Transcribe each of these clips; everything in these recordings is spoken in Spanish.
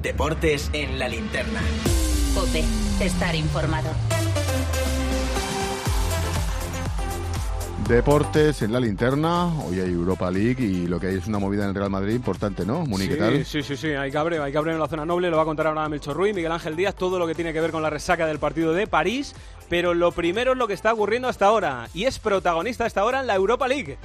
Deportes en la linterna. COPE. Estar informado. Deportes en la linterna. Hoy hay Europa League y lo que hay es una movida en el Real Madrid importante, ¿no? Muni, ¿qué tal? Sí, hay cabreo en la zona noble. Lo va a contar ahora Melchor Ruiz, Miguel Ángel Díaz, todo lo que tiene que ver con la resaca del partido de París. Pero lo primero es lo que está ocurriendo hasta ahora, y es protagonista hasta ahora en la Europa League.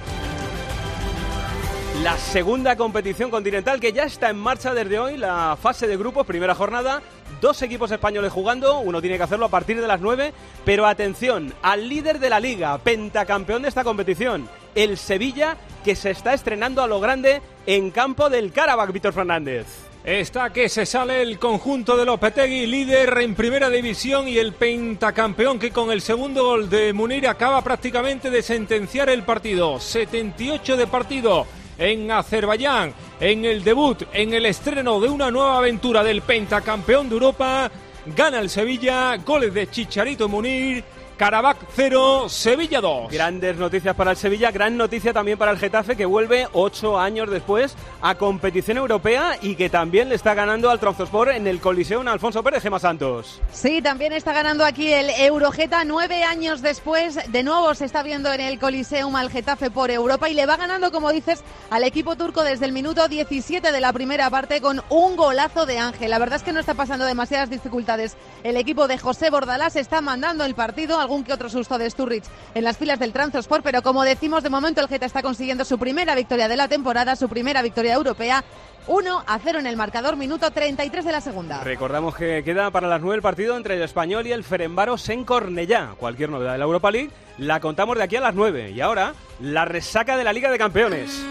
La segunda competición continental que ya está en marcha desde hoy, la fase de grupos, primera jornada, 2 equipos españoles jugando, uno tiene que hacerlo a partir de las 9, pero atención, al líder de la Liga, pentacampeón de esta competición, el Sevilla, que se está estrenando a lo grande en campo del Karabakh, Víctor Fernández. Está que se sale el conjunto de Lopetegui, líder en primera división, y el pentacampeón que con el segundo gol de Munir acaba prácticamente de sentenciar el partido. 78 de partido en Azerbaiyán, en el debut, en el estreno de una nueva aventura del pentacampeón de Europa. Gana el Sevilla, goles de Chicharito Munir. Karabakh 0, Sevilla 2. Grandes noticias para el Sevilla, gran noticia también para el Getafe, que vuelve 8 años después a competición europea y que también le está ganando al Trabzonspor en el Coliseum Alfonso Pérez. Gemma Santos. Sí, también está ganando aquí el Eurogeta 9 años después. De nuevo se está viendo en el Coliseum al Getafe por Europa y le va ganando, como dices, al equipo turco desde el minuto 17 de la primera parte con un golazo de Ángel. La verdad es que no está pasando demasiadas dificultades. El equipo de José Bordalás está mandando el partido, algún que otro susto de Sturridge en las filas del Trabzonspor, pero como decimos, de momento el Geta está consiguiendo su primera victoria de la temporada, su primera victoria europea. 1-0 en el marcador, minuto 33 de la segunda. Recordamos que queda para las 9 el partido entre el Español y el Ferencváros en Cornellá. Cualquier novedad de la Europa League la contamos de aquí a las 9. Y ahora, la resaca de la Liga de Campeones.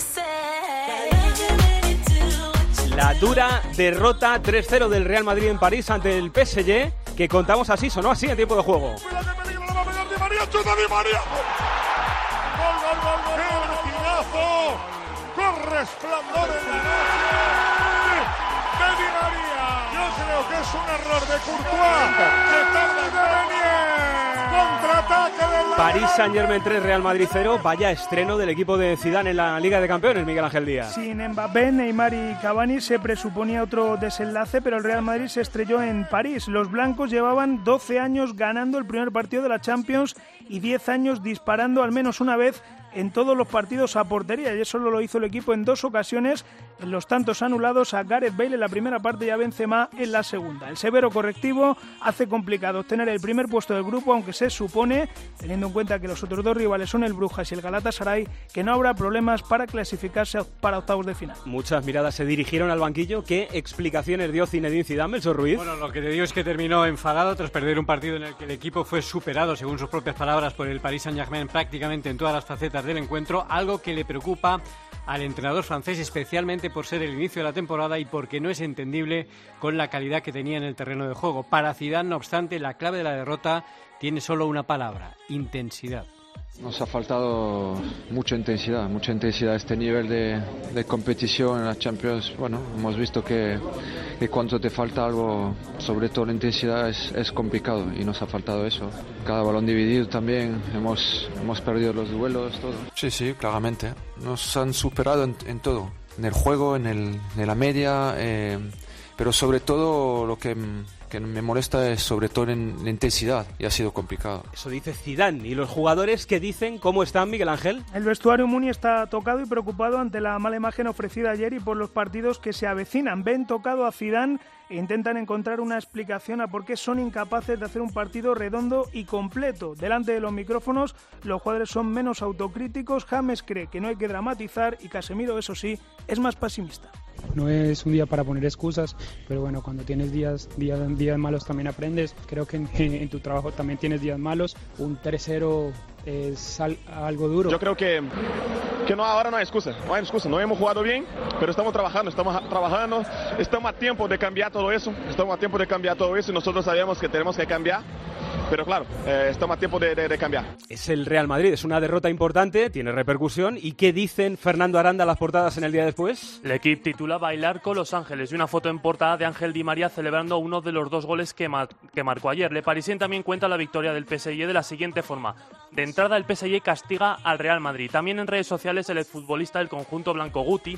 La dura derrota 3-0 del Real Madrid en París ante el PSG, que contamos así, sonó así en tiempo de juego. Di María. Gol. ¡Qué con resplandor en la noche de Di María! Yo creo que es un error de Courtois, que tarda en venir. Contraataque del París Saint-Germain 3, Real Madrid 0. Vaya estreno del equipo de Zidane en la Liga de Campeones, Miguel Ángel Díaz. Sin Mbappé, Neymar y Cavani se presuponía otro desenlace, pero el Real Madrid se estrelló en París. Los blancos llevaban 12 años ganando el primer partido de la Champions y 10 años disparando al menos una vez en todos los partidos a portería, y eso lo hizo el equipo en 2 ocasiones, en los tantos anulados a Gareth Bale en la primera parte y a Benzema en la segunda. El severo correctivo hace complicado obtener el primer puesto del grupo, aunque se supone, teniendo en cuenta que los otros 2 rivales son el Brujas y el Galatasaray, que no habrá problemas para clasificarse para octavos de final. Muchas miradas se dirigieron al banquillo. ¿Qué explicaciones dio Zinedine Zidane, Melchor Ruiz? Bueno, lo que te digo es que terminó enfadado tras perder un partido en el que el equipo fue superado, según sus propias palabras, por el Paris Saint-Germain prácticamente en todas las facetas del encuentro, algo que le preocupa al entrenador francés, especialmente por ser el inicio de la temporada y porque no es entendible con la calidad que tenía en el terreno de juego. Para Zidane, no obstante, la clave de la derrota tiene solo una palabra: intensidad. Nos ha faltado mucha intensidad a este nivel de competición en la Champions. Bueno, hemos visto que cuando te falta algo, sobre todo la intensidad, es complicado, y nos ha faltado eso. Cada balón dividido también, hemos perdido los duelos, todo. Sí, claramente. Nos han superado en todo, en el juego, en la media, pero sobre todo lo que me molesta es sobre todo en la intensidad, y ha sido complicado. Eso dice Zidane. ¿Y los jugadores qué dicen? ¿Cómo están, Miguel Ángel? El vestuario Muni está tocado y preocupado ante la mala imagen ofrecida ayer y por los partidos que se avecinan. Ven tocado a Zidane e intentan encontrar una explicación a por qué son incapaces de hacer un partido redondo y completo. Delante de los micrófonos, los jugadores son menos autocríticos. James cree que no hay que dramatizar y Casemiro, eso sí, es más pesimista. No es un día para poner excusas, pero bueno, cuando tienes días malos también aprendes. Creo que en tu trabajo también tienes días malos. Un 3-0 es algo duro. Yo creo que no, ahora no hay excusa, no hemos jugado bien, pero estamos trabajando, estamos a tiempo de cambiar todo eso, y nosotros sabemos que tenemos que cambiar. Pero claro, estamos a tiempo de cambiar. Es el Real Madrid, es una derrota importante, tiene repercusión. ¿Y qué dicen Fernando Aranda las portadas en el día después? El equipo titula Bailar con Los Ángeles y una foto en portada de Ángel Di María celebrando uno de los 2 goles que marcó ayer. Le Parisien también cuenta la victoria del PSG de la siguiente forma. De entrada, el PSG castiga al Real Madrid. También en redes sociales, el exfutbolista del conjunto blanco Guti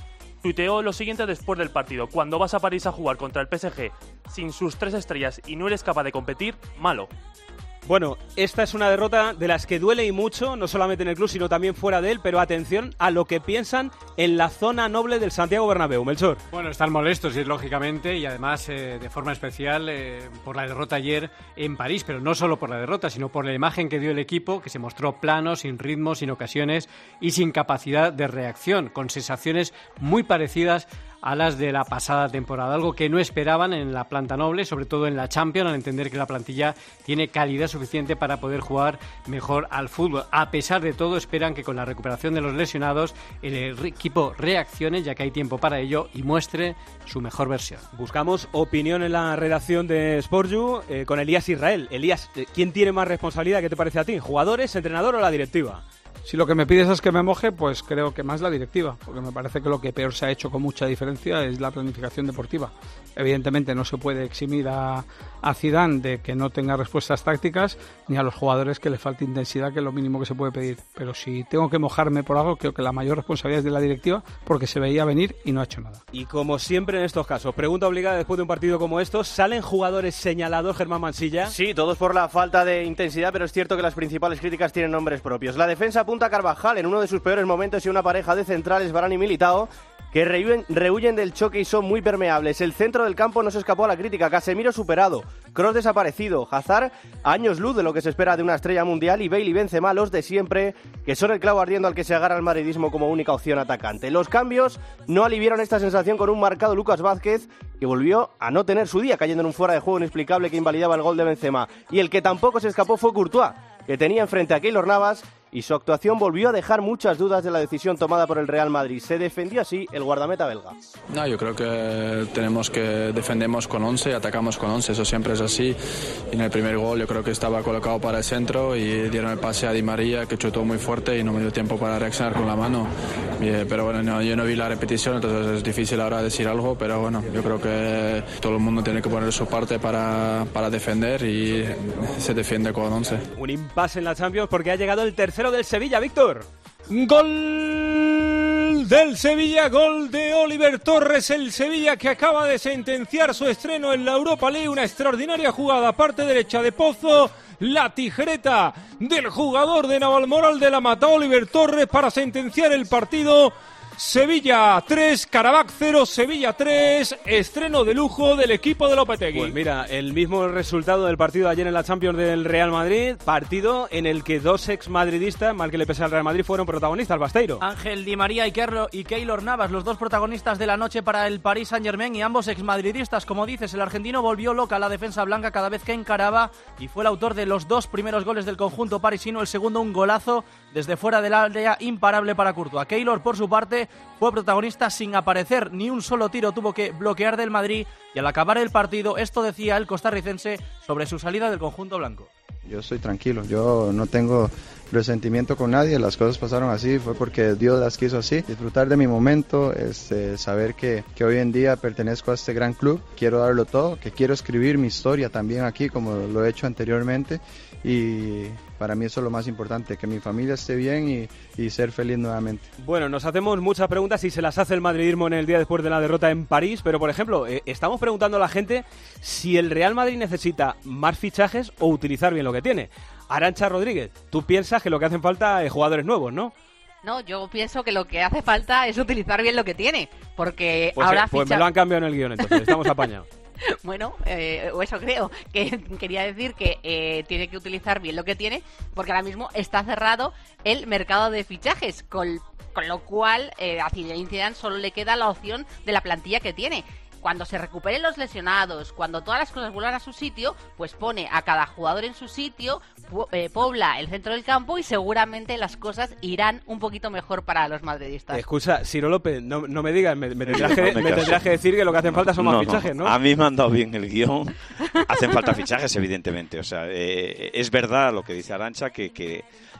Tuiteó lo siguiente después del partido: cuando vas a París a jugar contra el PSG sin sus 3 estrellas y no eres capaz de competir, malo. Bueno, esta es una derrota de las que duele y mucho, no solamente en el club, sino también fuera de él, pero atención a lo que piensan en la zona noble del Santiago Bernabéu. Melchor. Bueno, están molestos, y lógicamente, y además de forma especial por la derrota ayer en París, pero no solo por la derrota, sino por la imagen que dio el equipo, que se mostró plano, sin ritmo, sin ocasiones y sin capacidad de reacción, con sensaciones muy parecidas a las de la pasada temporada, algo que no esperaban en la planta noble, sobre todo en la Champions, al entender que la plantilla tiene calidad suficiente para poder jugar mejor al fútbol. A pesar de todo, esperan que con la recuperación de los lesionados el equipo reaccione, ya que hay tiempo para ello, y muestre su mejor versión. Buscamos opinión en la redacción de SportU con Elías Israel. Elías, ¿quién tiene más responsabilidad? ¿Qué te parece a ti? ¿Jugadores, entrenador o la directiva? Si lo que me pides es que me moje, pues creo que más la directiva, porque me parece que lo que peor se ha hecho con mucha diferencia es la planificación deportiva. Evidentemente no se puede eximir a Zidane de que no tenga respuestas tácticas, ni a los jugadores que le falte intensidad, que es lo mínimo que se puede pedir. Pero si tengo que mojarme por algo, creo que la mayor responsabilidad es de la directiva, porque se veía venir y no ha hecho nada. Y como siempre en estos casos, pregunta obligada después de un partido como estos, ¿salen jugadores señalados, Germán Mansilla? Sí, todos por la falta de intensidad, pero es cierto que las principales críticas tienen nombres propios. La defensa apunta a Carvajal en uno de sus peores momentos y una pareja de centrales, Varane y Militao, que rehuyen del choque y son muy permeables. El centro del campo no se escapó a la crítica. Casemiro superado, Kroos desaparecido, Hazard a años luz de lo que se espera de una estrella mundial, y Bale y Benzema los de siempre, que son el clavo ardiendo al que se agarra el madridismo como única opción atacante. Los cambios no aliviaron esta sensación con un marcado Lucas Vázquez, que volvió a no tener su día, cayendo en un fuera de juego inexplicable que invalidaba el gol de Benzema. Y el que tampoco se escapó fue Courtois, que tenía enfrente a Keylor Navas, y su actuación volvió a dejar muchas dudas de la decisión tomada por el Real Madrid. Se defendió así el guardameta belga. No, yo creo que defendemos con 11, atacamos con 11, eso siempre es así. Y en el primer gol yo creo que estaba colocado para el centro y dieron el pase a Di María, que chutó muy fuerte y no me dio tiempo para reaccionar con la mano. Pero bueno, yo no vi la repetición, entonces es difícil ahora decir algo, pero bueno, yo creo que todo el mundo tiene que poner su parte para defender, y se defiende con 11. Un impasse en la Champions porque ha llegado el tercero del Sevilla, Víctor. Gol del Sevilla, gol de Oliver Torres. El Sevilla, que acaba de sentenciar su estreno en la Europa League, una extraordinaria jugada, parte derecha de Pozo, la tijereta del jugador de Navalmoral de la Mata, Oliver Torres, para sentenciar el partido. Sevilla 3, Karabakh 0, Sevilla 3, estreno de lujo del equipo de Lopetegui. Pues mira, el mismo resultado del partido de ayer en la Champions del Real Madrid, partido en el que dos exmadridistas, mal que le pese al Real Madrid, fueron protagonistas, Basteiro. Ángel Di María y Keylor Navas, los dos protagonistas de la noche para el Paris Saint-Germain, y ambos exmadridistas. Como dices, el argentino volvió loca a la defensa blanca cada vez que encaraba y fue el autor de los dos primeros goles del conjunto parisino, el segundo un golazo desde fuera del área imparable para Courtois. Keylor, por su parte, fue protagonista sin aparecer, ni un solo tiro tuvo que bloquear del Madrid, y al acabar el partido esto decía el costarricense sobre su salida del conjunto blanco. Yo estoy tranquilo, yo no tengo resentimiento con nadie, las cosas pasaron así, fue porque Dios las quiso así. Disfrutar de mi momento, saber que hoy en día pertenezco a este gran club, quiero darlo todo, que quiero escribir mi historia también aquí como lo he hecho anteriormente, y para mí eso es lo más importante, que mi familia esté bien y ser feliz nuevamente. Bueno, nos hacemos muchas preguntas y se las hace el madridismo en el día después de la derrota en París, pero por ejemplo, estamos preguntando a la gente si el Real Madrid necesita más fichajes o utilizar bien lo que tiene. Arantxa Rodríguez, tú piensas que lo que hacen falta es jugadores nuevos, ¿no? No, yo pienso que lo que hace falta es utilizar bien lo que tiene, porque pues ahora pues me lo han cambiado en el guión, entonces estamos apañados. Bueno, o eso creo, que quería decir que tiene que utilizar bien lo que tiene, porque ahora mismo está cerrado el mercado de fichajes, con lo cual a Zinedine Zidane solo le queda la opción de la plantilla que tiene. Cuando se recuperen los lesionados, cuando todas las cosas vuelvan a su sitio, pues pone a cada jugador en su sitio, pobla el centro del campo y seguramente las cosas irán un poquito mejor para los madridistas. Escucha, Ciro López, no me digas, me tendrás que decir que lo que hacen falta son más fichajes, ¿no? A mí me han dado bien el guión. Hacen falta fichajes, evidentemente. O sea, es verdad lo que dice Arantxa, que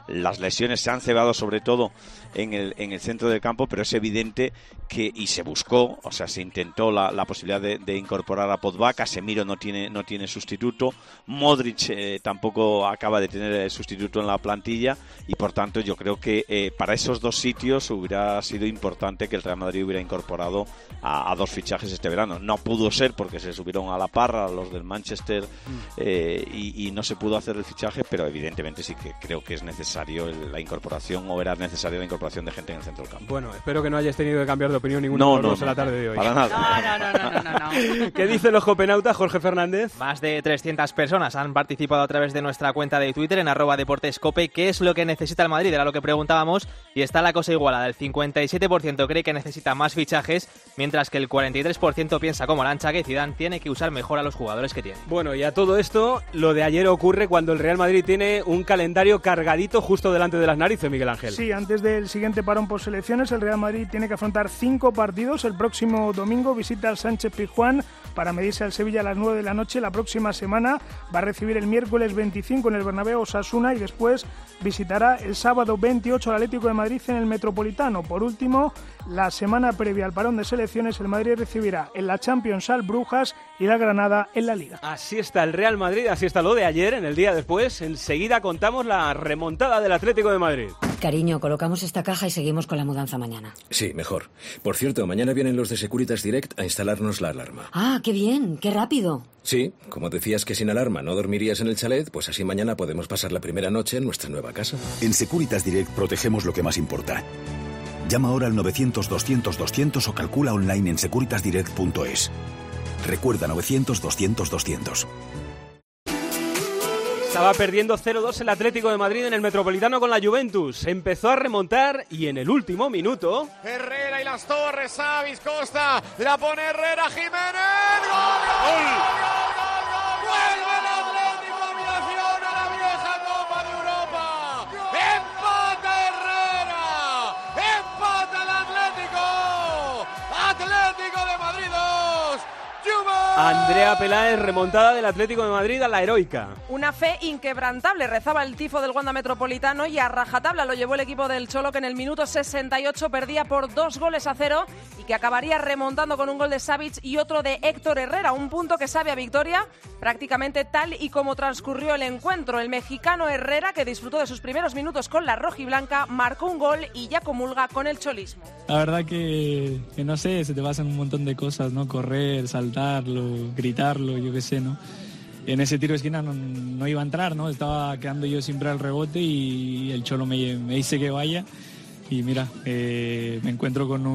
Las lesiones se han cebado sobre todo en el centro del campo, pero es evidente que, y se buscó, o sea, se intentó la posibilidad de incorporar a Pogba. Casemiro no tiene sustituto, Modric tampoco acaba de tener sustituto en la plantilla, y por tanto yo creo que para esos dos sitios hubiera sido importante que el Real Madrid hubiera incorporado a dos fichajes este verano. No pudo ser porque se subieron a la parra los del Manchester y no se pudo hacer el fichaje, pero evidentemente sí que creo que es necesario la incorporación, o era necesaria la incorporación de gente en el centro del campo. Bueno, espero que no hayas tenido que cambiar de opinión ninguno de los dos en la tarde de hoy. Para nada. No. ¿Qué dicen los copenautas, Jorge Fernández? Más de 300 personas han participado a través de nuestra cuenta de Twitter en @deportescope. ¿Qué es lo que necesita el Madrid? Era lo que preguntábamos, y está la cosa igualada. El 57% cree que necesita más fichajes, mientras que el 43% piensa como Lancha que Zidane tiene que usar mejor a los jugadores que tiene. Bueno, y a todo esto, lo de ayer ocurre cuando el Real Madrid tiene un calendario cargadito justo delante de las narices, Miguel Ángel. Sí, antes del siguiente parón por selecciones, el Real Madrid tiene que afrontar 5 partidos. El próximo domingo visita al Sánchez-Pizjuán para medirse al Sevilla a las 9 de la noche. La próxima semana va a recibir el miércoles 25 en el Bernabéu Osasuna, y después visitará el sábado 28 al Atlético de Madrid en el Metropolitano. Por último, la semana previa al parón de selecciones, el Madrid recibirá en la Champions al Brujas y la Granada en la Liga. Así está el Real Madrid, así está lo de ayer. En el día después, enseguida contamos la remontada del Atlético de Madrid. Cariño, colocamos esta caja y seguimos con la mudanza mañana. Sí, mejor. Por cierto, mañana vienen los de Securitas Direct a instalarnos la alarma. Ah, qué bien, qué rápido. Sí, como decías que sin alarma no dormirías en el chalet, pues así mañana podemos pasar la primera noche en nuestra nueva casa. En Securitas Direct protegemos lo que más importa. Llama ahora al 900-200-200 o calcula online en securitasdirect.es. Recuerda, 900-200-200. Estaba perdiendo 0-2 el Atlético de Madrid en el Metropolitano con la Juventus. Empezó a remontar y en el último minuto... Herrera y las torres, Savis, Costa, la pone Herrera, Jiménez, ¡gol! ¡Vuelve el Atlético Aviación a la vieja Copa de Europa! ¡Empata Herrera! ¡Empata el Atlético! ¡Atlético de Madrid 2! Andrea Peláez, remontada del Atlético de Madrid a la heroica. Una fe inquebrantable, rezaba el tifo del Wanda Metropolitano, y a rajatabla lo llevó el equipo del Cholo, que en el minuto 68 perdía por 2-0 y que acabaría remontando con un gol de Savic y otro de Héctor Herrera, un punto que sabe a victoria prácticamente tal y como transcurrió el encuentro. El mexicano Herrera, que disfrutó de sus primeros minutos con la rojiblanca, marcó un gol y ya comulga con el cholismo. La verdad que no sé, se te pasan un montón de cosas, ¿no? Correr, saltarlo, gritarlo, yo qué sé, ¿no? En ese tiro de esquina no iba a entrar, ¿no? Estaba quedando yo siempre al rebote y el Cholo me dice que vaya. Y mira, me encuentro con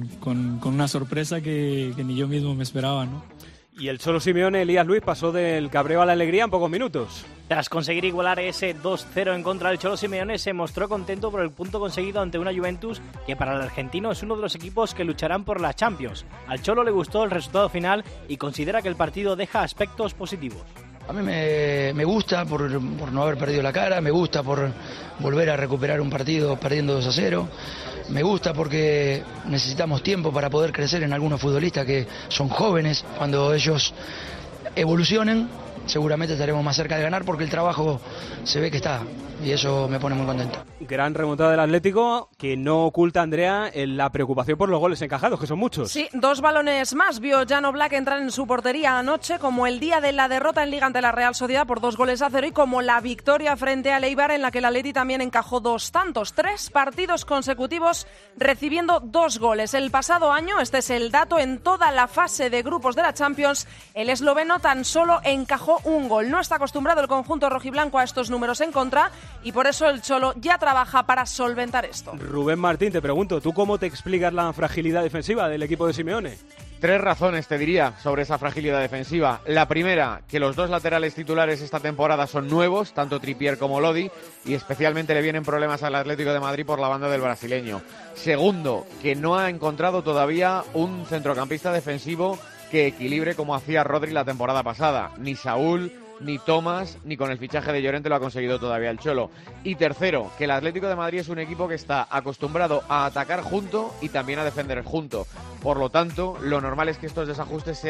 una sorpresa que ni yo mismo me esperaba, ¿no? Y el Cholo Simeone, Elías Luis, pasó del cabreo a la alegría en pocos minutos. Tras conseguir igualar ese 2-0 en contra del Cholo Simeone, se mostró contento por el punto conseguido ante una Juventus que para el argentino es uno de los equipos que lucharán por la Champions. Al Cholo le gustó el resultado final y considera que el partido deja aspectos positivos. A mí me gusta por no haber perdido la cara, me gusta por volver a recuperar un partido perdiendo 2-0, me gusta porque necesitamos tiempo para poder crecer en algunos futbolistas que son jóvenes. Cuando ellos evolucionen, seguramente estaremos más cerca de ganar porque el trabajo se ve que está, y eso me pone muy contento. Gran remontada del Atlético, que no oculta, Andrea, la preocupación por los goles encajados, que son muchos. Sí, 2 balones más vio Jan Oblak entrar en su portería anoche, como el día de la derrota en Liga ante la Real Sociedad por 2-0 y como la victoria frente al Eibar, en la que el Atleti también encajó 2 tantos. 3 partidos consecutivos recibiendo 2 goles. El pasado año, este es el dato, en toda la fase de grupos de la Champions, el esloveno tan solo encajó 1 gol. No está acostumbrado el conjunto rojiblanco a estos números en contra, y por eso el Cholo ya trabaja para solventar esto. Rubén Martín, te pregunto, ¿tú cómo te explicas la fragilidad defensiva del equipo de Simeone? 3 razones te diría sobre esa fragilidad defensiva. La primera, que los 2 laterales titulares esta temporada son nuevos, tanto Trippier como Lodi, y especialmente le vienen problemas al Atlético de Madrid por la banda del brasileño. Segundo, que no ha encontrado todavía un centrocampista defensivo que equilibre como hacía Rodri la temporada pasada. Ni Saúl, ni Tomás, ni con el fichaje de Llorente lo ha conseguido todavía el Cholo. Y tercero, que el Atlético de Madrid es un equipo que está acostumbrado a atacar junto y también a defender junto. Por lo tanto, lo normal es que estos desajustes sean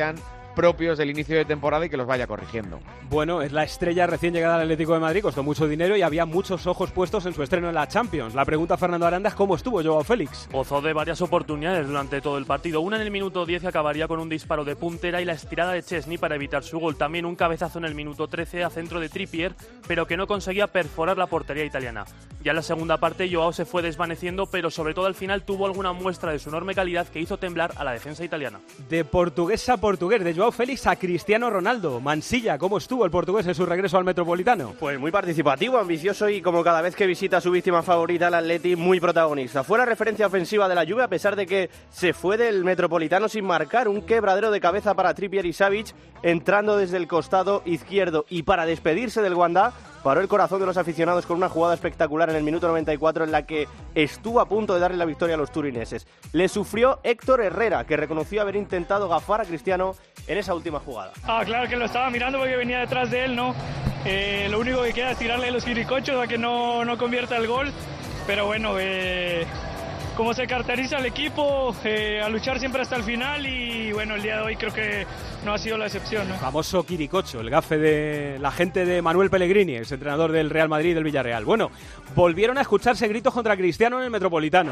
propios del inicio de temporada y que los vaya corrigiendo. Bueno, es la estrella recién llegada al Atlético de Madrid, costó mucho dinero y había muchos ojos puestos en su estreno en la Champions. La pregunta a Fernando Aranda es cómo estuvo Joao Félix. Gozó de varias oportunidades durante todo el partido. Una en el minuto 10 que acabaría con un disparo de puntera y la estirada de Chesney para evitar su gol. También un cabezazo en el minuto 13 a centro de Trippier, pero que no conseguía perforar la portería italiana. Ya en la segunda parte Joao se fue desvaneciendo, pero sobre todo al final tuvo alguna muestra de su enorme calidad que hizo temblar a la defensa italiana. De portugués a portugués, de Joao Félix a Cristiano Ronaldo. Mansilla, ¿cómo estuvo el portugués en su regreso al Metropolitano? Pues muy participativo, ambicioso y como cada vez que visita a su víctima favorita, el Atleti, muy protagonista. Fue la referencia ofensiva de la Juve a pesar de que se fue del Metropolitano sin marcar. Un quebradero de cabeza para Trippier y Savic entrando desde el costado izquierdo. Y para despedirse del Wanda, paró el corazón de los aficionados con una jugada espectacular en el minuto 94 en la que estuvo a punto de darle la victoria a los turineses. Le sufrió Héctor Herrera, que reconoció haber intentado gafar a Cristiano en esa última jugada. Claro que lo estaba mirando porque venía detrás de él, ¿no? Lo único que queda es tirarle los quiricochos a que no convierta el gol. Pero bueno, como se caracteriza el equipo, a luchar siempre hasta el final y bueno, el día de hoy creo que no ha sido la excepción, ¿no? Famoso quiricocho, el gafe de la gente de Manuel Pellegrini, ex entrenador del Real Madrid y del Villarreal. Bueno, volvieron a escucharse gritos contra Cristiano en el Metropolitano.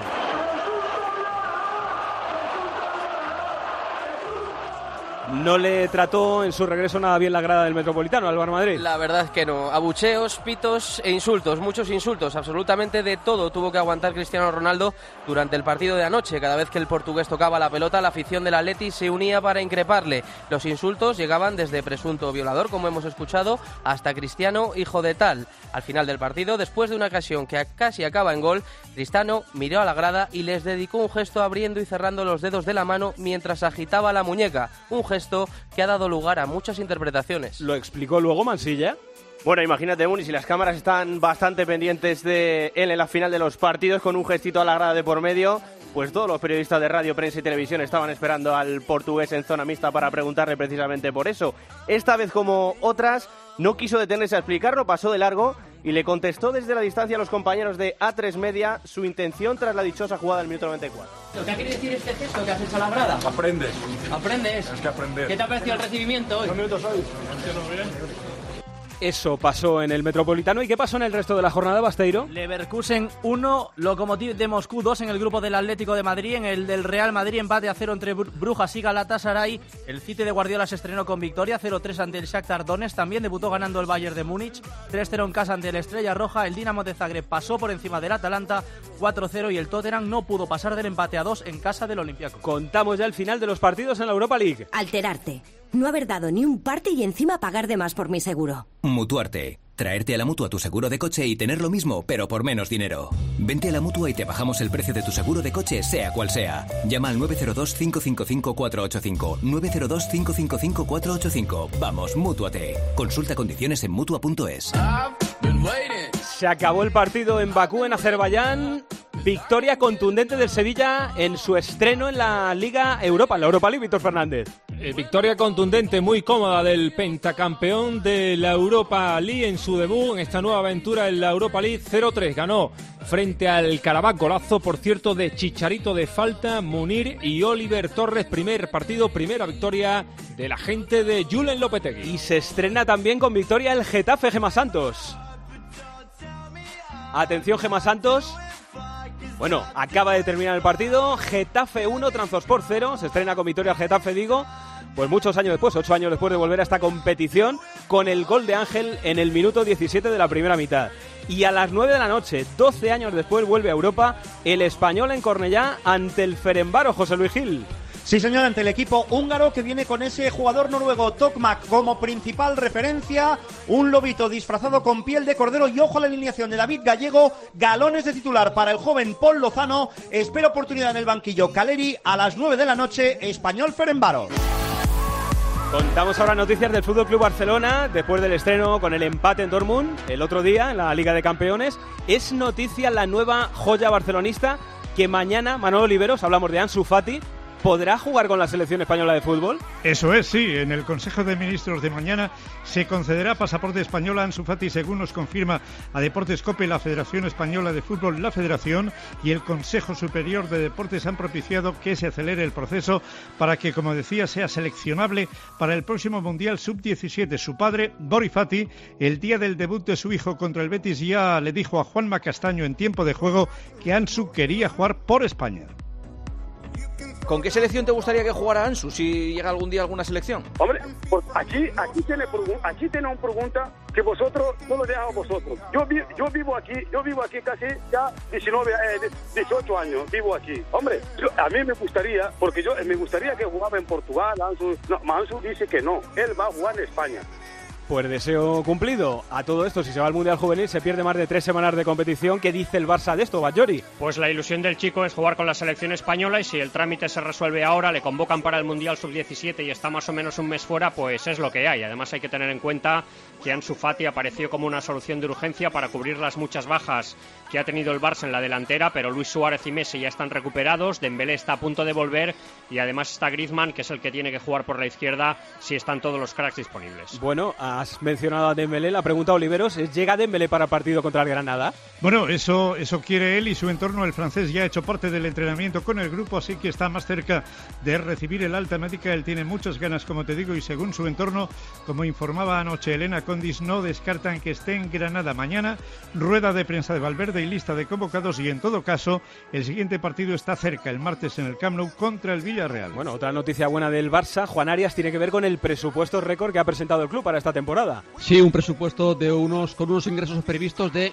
No le trató en su regreso nada bien la grada del Metropolitano, Álvaro Madrid. La verdad es que no. Abucheos, pitos e insultos, muchos insultos, absolutamente de todo tuvo que aguantar Cristiano Ronaldo durante el partido de anoche. Cada vez que el portugués tocaba la pelota, la afición del Atleti se unía para increparle. Los insultos llegaban desde presunto violador, como hemos escuchado, hasta Cristiano, hijo de tal. Al final del partido, después de una ocasión que casi acaba en gol, Cristiano miró a la grada y les dedicó un gesto abriendo y cerrando los dedos de la mano mientras agitaba la muñeca. Un gesto que ha dado lugar a muchas interpretaciones. ¿Lo explicó luego Mansilla? Bueno, imagínate, Muni, si las cámaras están bastante pendientes de él en la final de los partidos, con un gestito a la grada de por medio, pues todos los periodistas de radio, prensa y televisión estaban esperando al portugués en zona mixta para preguntarle precisamente por eso. Esta vez, como otras, no quiso detenerse a explicarlo, pasó de largo y le contestó desde la distancia a los compañeros de A3 Media su intención tras la dichosa jugada del minuto 94. ¿Qué quiere decir este gesto que has hecho a la grada? Aprendes. ¿Aprendes? Es que aprender. ¿Qué te ha parecido el recibimiento hoy? 2 minutos hoy. Eso pasó en el Metropolitano. ¿Y qué pasó en el resto de la jornada, Basteiro? Leverkusen 1, Lokomotiv de Moscú 2 en el grupo del Atlético de Madrid. En el del Real Madrid, empate a 0 entre Brujas y Galatasaray. El City de Guardiola se estrenó con victoria 0-3 ante el Shakhtar Donetsk. También debutó ganando el Bayern de Múnich 3-0 en casa ante el Estrella Roja. El Dinamo de Zagreb pasó por encima del Atalanta 4-0 y el Tottenham no pudo pasar del empate a 2 en casa del Olympiacos. Contamos ya el final de los partidos en la Europa League. Alterarte. No haber dado ni un parte y encima pagar de más por mi seguro. Mutuarte. Traerte a la Mutua tu seguro de coche y tener lo mismo, pero por menos dinero. Vente a la Mutua y te bajamos el precio de tu seguro de coche, sea cual sea. Llama al 902-555-485. 902-555-485. Vamos, Mútuate. Consulta condiciones en Mutua.es. Se acabó el partido en Bakú, en Azerbaiyán. Victoria contundente del Sevilla en su estreno en la Liga Europa, en la Europa League, Víctor Fernández. Victoria contundente, muy cómoda del pentacampeón de la Europa League en su debut en esta nueva aventura en la Europa League. 0-3 ganó frente al Karabakh, golazo por cierto de Chicharito de falta, Munir y Oliver Torres. Primer partido, primera victoria de la gente de Julen Lopetegui. Y se estrena también con victoria el Getafe, Gemma Santos. Atención, Gemma Santos. Bueno, acaba de terminar el partido. Getafe 1, Trabzonspor 0. Se estrena con victoria el Getafe, digo. Pues muchos años después, 8 años después de volver a esta competición, con el gol de Ángel en el minuto 17 de la primera mitad. Y a las 9 de la noche, 12 años después, vuelve a Europa el Español en Cornellá ante el Ferencváros, José Luis Gil. Sí, señor, ante el equipo húngaro que viene con ese jugador noruego Tokmak como principal referencia, un lobito disfrazado con piel de cordero y ojo a la alineación de David Gallego, galones de titular para el joven Paul Lozano, espera oportunidad en el banquillo Caleri a las 9 de la noche, Español Ferencváros. Contamos ahora noticias del Fútbol Club Barcelona después del estreno con el empate en Dortmund el otro día en la Liga de Campeones. Es noticia la nueva joya barcelonista que mañana, Manolo Oliveros, hablamos de Ansu Fati, ¿podrá jugar con la selección española de fútbol? Eso es, sí. En el Consejo de Ministros de mañana se concederá pasaporte español a Ansu Fati, según nos confirma a Deportes COPE la Federación Española de Fútbol, la Federación y el Consejo Superior de Deportes han propiciado que se acelere el proceso para que, como decía, sea seleccionable para el próximo Mundial Sub-17. Su padre, Boris Fati, el día del debut de su hijo contra el Betis, ya le dijo a Juanma Castaño en tiempo de juego que Ansu quería jugar por España. ¿Con qué selección te gustaría que jugara Ansu si llega algún día alguna selección? Hombre, pues aquí tiene una pregunta que vosotros no lo dejamos vosotros. Yo vivo aquí casi ya 18 años, vivo aquí. Hombre, a mí me gustaría que jugaba en Portugal. Ansu dice que no, él va a jugar en España. Pues deseo cumplido. A todo esto, si se va al Mundial Juvenil, se pierde más de 3 semanas de competición. ¿Qué dice el Barça de esto, Batllori? Pues la ilusión del chico es jugar con la selección española y si el trámite se resuelve ahora, le convocan para el Mundial Sub-17 y está más o menos un mes fuera, pues es lo que hay. Además hay que tener en cuenta que Ansu Fati apareció como una solución de urgencia para cubrir las muchas bajas que ha tenido el Barça en la delantera, pero Luis Suárez y Messi ya están recuperados, Dembélé está a punto de volver y además está Griezmann, que es el que tiene que jugar por la izquierda si están todos los cracks disponibles. Bueno, has mencionado a Dembélé, la pregunta Oliveros, ¿llega Dembélé para el partido contra el Granada? Bueno, eso quiere él y su entorno. El francés ya ha hecho parte del entrenamiento con el grupo, así que está más cerca de recibir el alta médica. Él tiene muchas ganas, como te digo, y según su entorno, como informaba anoche Elena Condis, no descartan que esté en Granada mañana. Rueda de prensa de Valverde y lista de convocados, y en todo caso el siguiente partido está cerca, el martes en el Camp Nou contra el Villarreal. Bueno, otra noticia buena del Barça, Juan Arias, tiene que ver con el presupuesto récord que ha presentado el club para esta temporada. Sí, un presupuesto con unos ingresos previstos de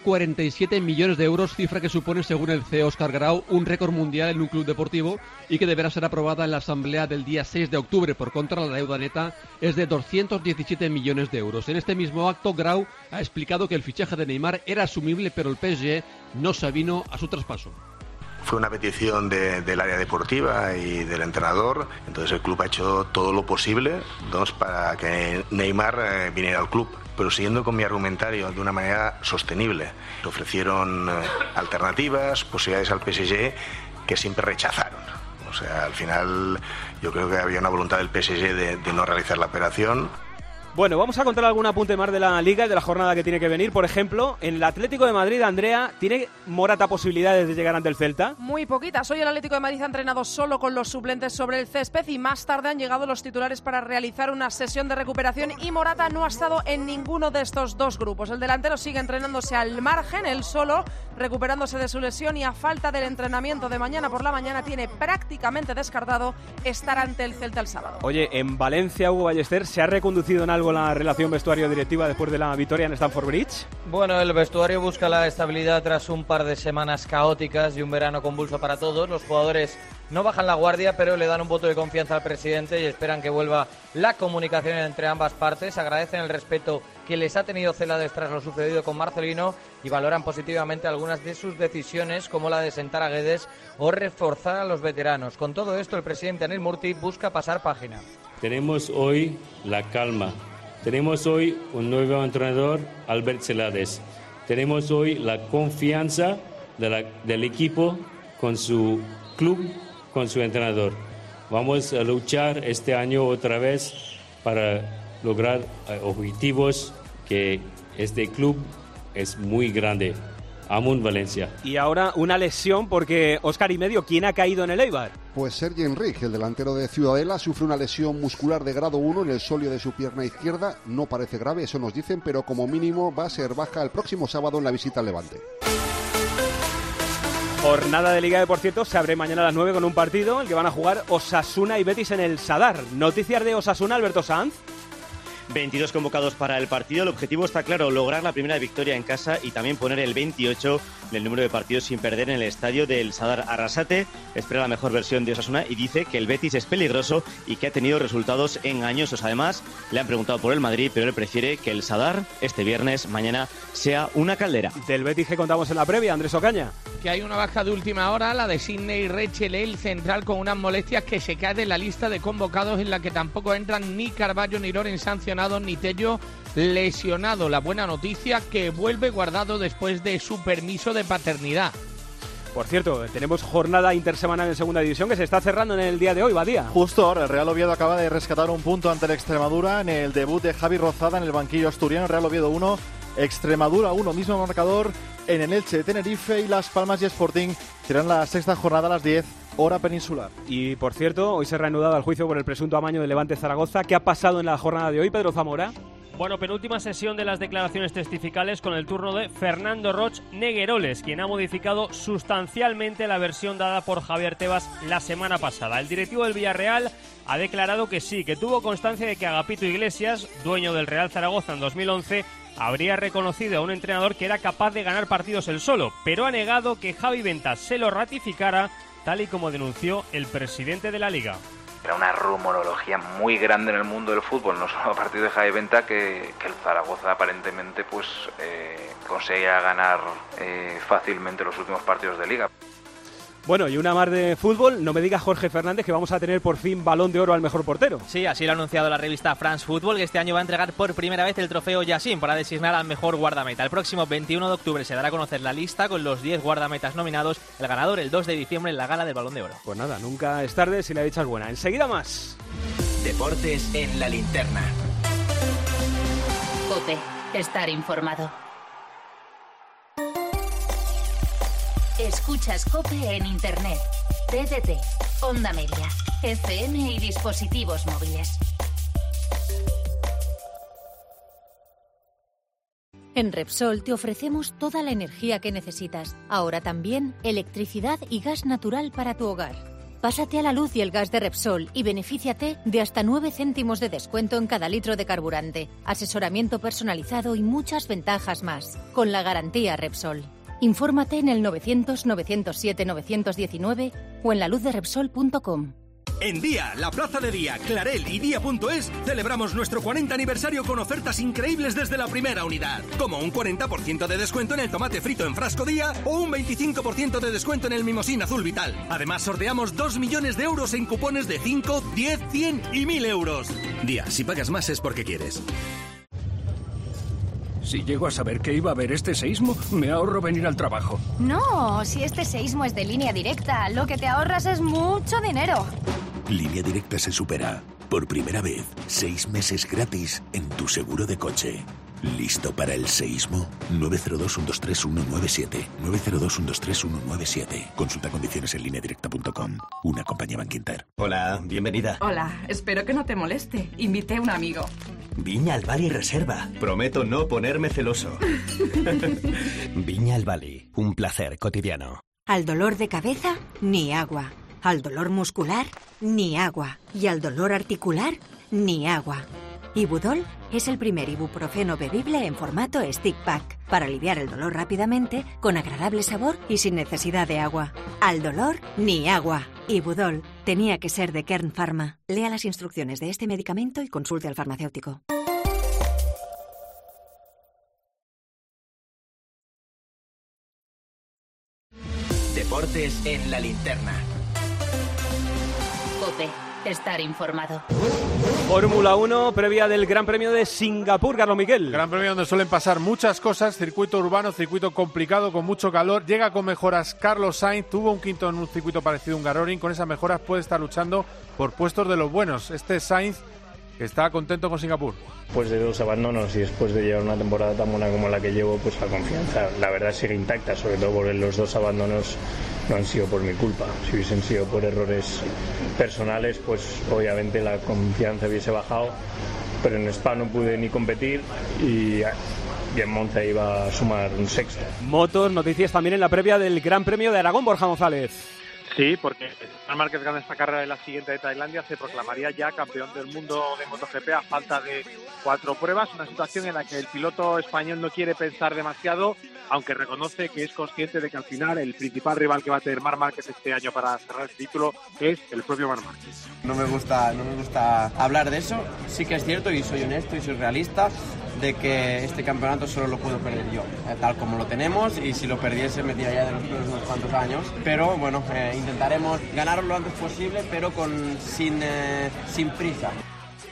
1.047 millones de euros, cifra que supone, según el CEO Óscar Grau, un récord mundial en un club deportivo y que deberá ser aprobada en la asamblea del día 6 de octubre. Por contra, la deuda neta es de 217 millones de euros. En este mismo acto, Grau ha explicado que el fichaje de Neymar era asumible, pero el PSG no se avino a su traspaso. Fue una petición del área deportiva y del entrenador, entonces el club ha hecho todo lo posible para que Neymar viniera al club, pero siguiendo con mi argumentario de una manera sostenible. Ofrecieron alternativas, posibilidades al PSG que siempre rechazaron. O sea, al final yo creo que había una voluntad del PSG de no realizar la operación. Bueno, vamos a contar algún apunte más de la Liga y de la jornada que tiene que venir. Por ejemplo, en el Atlético de Madrid, Andrea, ¿tiene Morata posibilidades de llegar ante el Celta? Muy poquitas. Hoy el Atlético de Madrid ha entrenado solo con los suplentes sobre el césped y más tarde han llegado los titulares para realizar una sesión de recuperación y Morata no ha estado en ninguno de estos dos grupos. El delantero sigue entrenándose al margen, él solo, recuperándose de su lesión y a falta del entrenamiento de mañana por la mañana tiene prácticamente descartado estar ante el Celta el sábado. Oye, en Valencia, Hugo Ballester, ¿se ha reconducido en algo la relación vestuario-directiva después de la victoria en Stamford Bridge? Bueno, el vestuario busca la estabilidad tras un par de semanas caóticas y un verano convulso para todos. Los jugadores no bajan la guardia, pero le dan un voto de confianza al presidente y esperan que vuelva la comunicación entre ambas partes. Agradecen el respeto que les ha tenido Celades tras lo sucedido con Marcelino y valoran positivamente algunas de sus decisiones, como la de sentar a Guedes o reforzar a los veteranos. Con todo esto, el presidente Anil Murti busca pasar página. Tenemos hoy la calma. Tenemos hoy un nuevo entrenador, Albert Celades. Tenemos hoy la confianza del equipo con su club, con su entrenador. Vamos a luchar este año otra vez para lograr objetivos que este club es muy grande. Amun Valencia. Y ahora una lesión porque Óscar y medio, ¿quién ha caído en el Eibar? Pues Sergi Enrique, el delantero de Ciudadela, sufre una lesión muscular de grado 1 en el sóleo de su pierna izquierda. No parece grave, eso nos dicen, pero como mínimo va a ser baja el próximo sábado en la visita al Levante. Jornada de Liga de, por cierto, se abre mañana a las 9 con un partido, el que van a jugar Osasuna y Betis en el Sadar. Noticias de Osasuna, Alberto Sanz. 22 convocados para el partido. El objetivo está claro, lograr la primera victoria en casa y también poner el 28 del número de partidos sin perder en el estadio del Sadar. Arrasate espera la mejor versión de Osasuna y dice que el Betis es peligroso y que ha tenido resultados engañosos. Además, le han preguntado por el Madrid, pero él prefiere que el Sadar este viernes, mañana, sea una caldera. Del Betis que contamos en la previa, Andrés Ocaña. Que hay una baja de última hora, la de Sidney Rechel, el central, con unas molestias que se cae de la lista de convocados en la que tampoco entran ni Carballo ni Loren sancionados ni Tello lesionado. La buena noticia que vuelve Guardado después de su permiso de paternidad. Por cierto, tenemos jornada intersemanal en segunda división que se está cerrando en el día de hoy, Badía. Justo ahora, el Real Oviedo acaba de rescatar un punto ante el Extremadura en el debut de Javi Rozada en el banquillo asturiano. Real Oviedo 1, Extremadura 1, mismo marcador en el Elche de Tenerife, y Las Palmas y Sporting serán la sexta jornada a las 10, hora peninsular. Y por cierto, hoy se ha reanudado el juicio por el presunto amaño del Levante Zaragoza. ¿Qué ha pasado en la jornada de hoy, Pedro Zamora? Bueno, penúltima sesión de las declaraciones testificales con el turno de Fernando Roch Negueroles, quien ha modificado sustancialmente la versión dada por Javier Tebas la semana pasada. El directivo del Villarreal ha declarado que sí, que tuvo constancia de que Agapito Iglesias, dueño del Real Zaragoza en 2011, habría reconocido a un entrenador que era capaz de ganar partidos él solo, pero ha negado que Javi Ventas se lo ratificara, tal y como denunció el presidente de la Liga. Era una rumorología muy grande en el mundo del fútbol, no solo a partir de Javi Venta, que el Zaragoza aparentemente conseguía ganar fácilmente los últimos partidos de Liga. Bueno, y una más de fútbol, no me diga Jorge Fernández que vamos a tener por fin Balón de Oro al mejor portero. Sí, así lo ha anunciado la revista France Football, que este año va a entregar por primera vez el trofeo Yassin para designar al mejor guardameta. El próximo 21 de octubre se dará a conocer la lista con los 10 guardametas nominados, el ganador el 2 de diciembre en la gala del Balón de Oro. Pues nada, nunca es tarde si la dicha es buena. Enseguida más. Deportes en la linterna. COPE, estar informado. Escuchas COPE en Internet, TDT, Onda Media, FM y dispositivos móviles. En Repsol te ofrecemos toda la energía que necesitas. Ahora también electricidad y gas natural para tu hogar. Pásate a la luz y el gas de Repsol y benefíciate de hasta 9 céntimos de descuento en cada litro de carburante, asesoramiento personalizado y muchas ventajas más, con la garantía Repsol. Infórmate en el 900-907-919 o en laluzderepsol.com. En Día, la Plaza de Día, Clarel y Día.es celebramos nuestro 40 aniversario con ofertas increíbles desde la primera unidad, como un 40% de descuento en el tomate frito en frasco Día o un 25% de descuento en el mimosín azul vital. Además, sorteamos 2 millones de euros en cupones de 5, 10, 100 y 1000 euros. Día, si pagas más es porque quieres. Si llego a saber que iba a haber este seísmo, me ahorro venir al trabajo. No, si este seísmo es de Línea Directa, lo que te ahorras es mucho dinero. Línea Directa se supera. Por primera vez, 6 meses gratis en tu seguro de coche. ¿Listo para el seísmo? 902-123-197. 902-123-197. Consulta condiciones en lineadirecta.com. Una compañía Bankinter. Hola, bienvenida. Hola, espero que no te moleste. Invité a un amigo. Viña al Bali Reserva. Prometo no ponerme celoso. Viña al Bali. Un placer cotidiano. Al dolor de cabeza, ni agua. Al dolor muscular, ni agua. Y al dolor articular, ni agua. Ibudol es el primer ibuprofeno bebible en formato stick pack para aliviar el dolor rápidamente, con agradable sabor y sin necesidad de agua. Al dolor, ni agua. Ibudol tenía que ser de Kern Pharma. Lea las instrucciones de este medicamento y consulte al farmacéutico. Deportes en la linterna. COPE, estar informado. Fórmula 1, previa del Gran Premio de Singapur, Carlos Miquel. Gran Premio donde suelen pasar muchas cosas, circuito urbano, circuito complicado, con mucho calor. Llega con mejoras Carlos Sainz, tuvo un quinto en un circuito parecido a un Hungaroring. Con esas mejoras puede estar luchando por puestos de los buenos. Este Sainz está contento con Singapur. Después de 2 abandonos y después de llevar una temporada tan buena como la que llevo, pues la confianza, la verdad, sigue intacta, sobre todo porque los 2 abandonos no han sido por mi culpa. Si hubiesen sido por errores personales, pues obviamente la confianza hubiese bajado, pero en Spa no pude ni competir y en Monza iba a sumar un sexto. Motos, noticias también en la previa del Gran Premio de Aragón, Borja González. Sí, porque si Márquez gana esta carrera en la siguiente de Tailandia, se proclamaría ya campeón del mundo de MotoGP a falta de 4 pruebas, una situación en la que el piloto español no quiere pensar demasiado, aunque reconoce que es consciente de que al final el principal rival que va a tener Marc Márquez este año para cerrar el título es el propio Marc Márquez. No me gusta hablar de eso. Sí que es cierto, y soy honesto y soy realista, de que este campeonato solo lo puedo perder yo, tal como lo tenemos, y si lo perdiese me tiraría de los pelos unos cuantos años. Pero bueno, intentaremos ganarlo lo antes posible, pero sin prisa.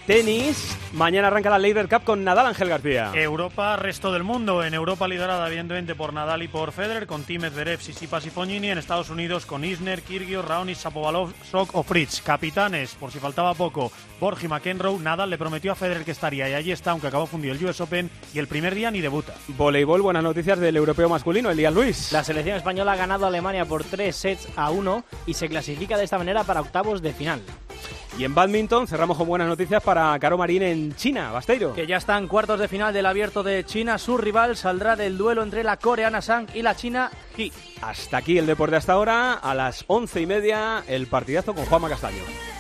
Tenis, mañana arranca la Laver Cup con Nadal, Ángel García. Europa, resto del mundo. En Europa liderada evidentemente por Nadal y por Federer, con Tim Medvedev, Tsitsipas y Fognini. En Estados Unidos con Isner, Kyrgios, Raonic, Shapovalov, Sok o Fritz. Capitanes, por si faltaba poco, Borg y McEnroe. Nadal le prometió a Federer que estaría y allí está, aunque acabó fundido el US Open y el primer día ni debuta. Voleibol, buenas noticias del europeo masculino, Elías Luis. La selección española ha ganado a Alemania por 3-1 y se clasifica de esta manera para octavos de final. Y en bádminton cerramos con buenas noticias para Caro Marín en China, Basteiro. Que ya está en cuartos de final del Abierto de China. Su rival saldrá del duelo entre la coreana Zhang y la china He. Hasta aquí el deporte hasta ahora. A las 11:30 el partidazo con Juanma Castaño.